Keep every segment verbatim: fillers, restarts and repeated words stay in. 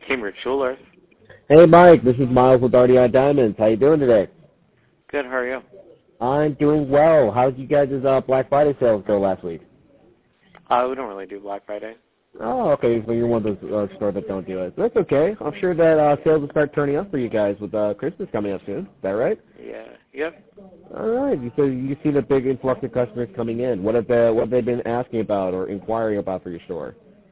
Cambridge Jewelers. Hey, Mike. This is Miles with R D I Diamonds. How you doing today? Good, how are you? I'm doing well. How did you guys' uh, Black Friday sales go last week? Uh, we don't really do Black Friday. Oh, okay. So you're one of those uh, stores that don't do it. That's okay. I'm sure that uh, sales will start turning up for you guys with uh, Christmas coming up soon. Is that right? Yeah. Yep. All right. So you've seen a big influx of customers coming in. What have they, what have they been asking about or inquiring about for your store?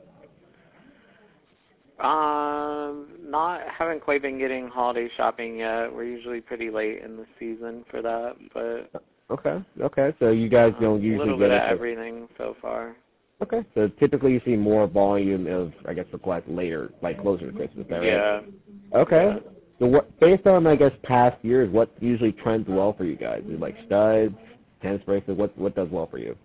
Um, not haven't quite been getting holiday shopping yet. We're usually pretty late in the season for that, but Okay. Okay. So you guys um, don't a usually little bit get of it. everything so far. Okay. So typically you see more volume of, I guess, requests later, like closer to Christmas. Is that right? Yeah. Okay. Yeah. So what, based on, I guess, past years, what usually trends well for you guys? Is it like studs, tennis bracelets? What what does well for you?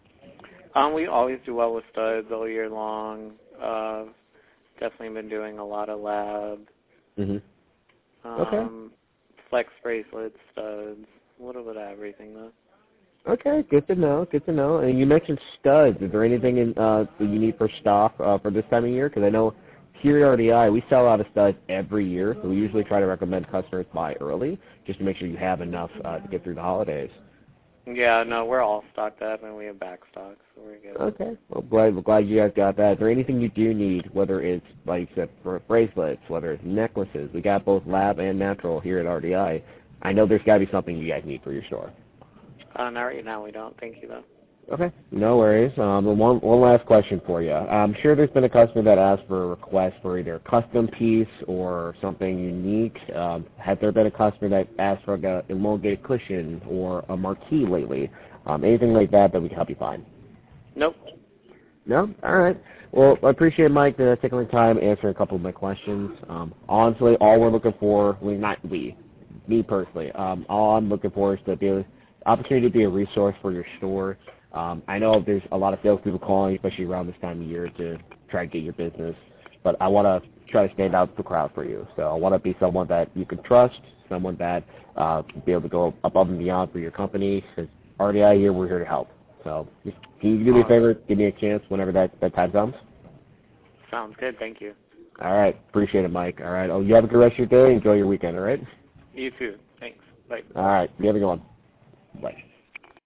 Um, we always do well with studs all year long. Uh, definitely been doing a lot of lab. Mhm. Um, Okay. flex bracelets, studs, a little bit of everything though. Okay. Good to know. Good to know. And you mentioned studs. Is there anything in, uh, that you need for stock uh, for this time of year? Because I know here at R D I we sell out of studs every year, so we usually try to recommend customers buy early just to make sure you have enough uh, to get through the holidays. Yeah, no, we're all stocked up and we have back stock, so we're good. Okay. Well, glad, we're glad you guys got that. Is there anything you do need, whether it's, like you said, for bracelets, whether it's necklaces? We got both lab and natural here at R D I. I know there's got to be something you guys need for your store. Uh, not right now, we don't. Thank you, though. Okay. No worries. Um, and one, one last question for you. I'm sure there's been a customer that asked for a request for either a custom piece or something unique. Um, has there been a customer that asked for like, an elongated cushion or a marquee lately? Um, anything like that that we can help you find? Nope. No? All right. Well, I appreciate Mike uh, taking the time answering a couple of my questions. Um, honestly, all we're looking for, well, not we, me personally, um, all I'm looking for is to be a, opportunity to be a resource for your store. Um, I know there's a lot of salespeople calling, especially around this time of year, to try to get your business, but I want to try to stand out to the crowd for you. So I want to be someone that you can trust, someone that uh, can be able to go above and beyond for your company. Because R D I here, we're here to help. So just, can you do me a favor, give me a chance whenever that, that time comes? Sounds good. Thank you. All right. Appreciate it, Mike. All right. Oh, you have a good rest of your day. Enjoy your weekend, all right? You too. Thanks. Bye. All right. You have a good one. Bye.